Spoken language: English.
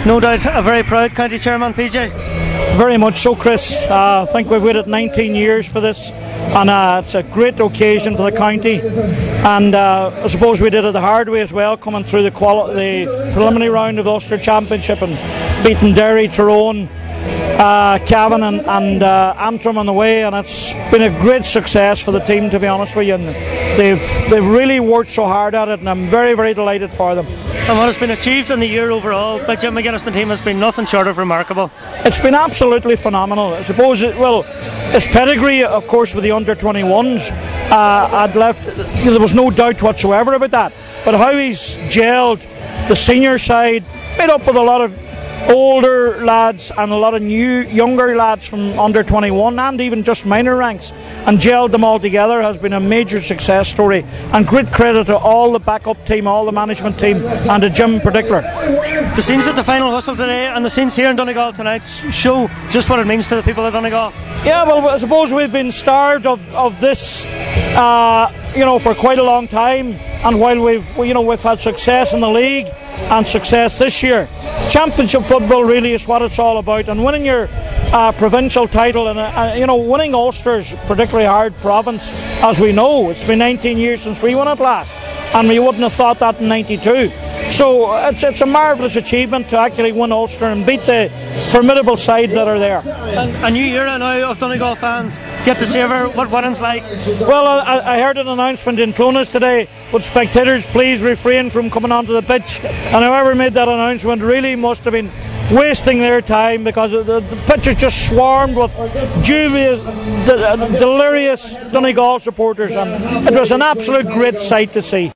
No doubt a very proud county chairman, PJ. Very much so, Chris. I think we've waited 19 years for this, and it's a great occasion for the county. And I suppose we did it the hard way as well, coming through the preliminary round of the Ulster Championship and beating Derry, Tyrone, Cavan and Antrim on the way, and it's been a great success for the team, to be honest with you. And they've really worked so hard at it, and I'm very, very delighted for them. And what has been achieved in the year overall by Jim McGuinness and the team has been nothing short of remarkable. It's been absolutely phenomenal. I suppose his pedigree, of course, with the under-21s, there was no doubt whatsoever about that. But how he's gelled the senior side, made up with a lot of older lads and a lot of younger lads from under 21 and even just minor ranks, and gelled them all together, has been a major success story, and great credit to all the backup team, all the management team, and to Jim in particular. The scenes at the final whistle today and the scenes here in Donegal tonight show just what it means to the people of Donegal. Yeah, well, I suppose we've been starved of this for quite a long time, and while we've had success in the league and success this year, championship football really is what it's all about. And winning your provincial title, and winning Ulster's particularly hard province, as we know, it's been 19 years since we won it last, and we wouldn't have thought that in 92. So it's a marvellous achievement to actually win Ulster and beat the formidable sides that are there. And a new era now of Donegal fans get to savour what winning's like. Well, I heard an announcement in Clones today, would spectators please refrain from coming onto the pitch, and whoever made that announcement really must have been wasting their time, because the pitch is just swarmed with dubious, delirious Donegal supporters, and it was an absolute great sight to see.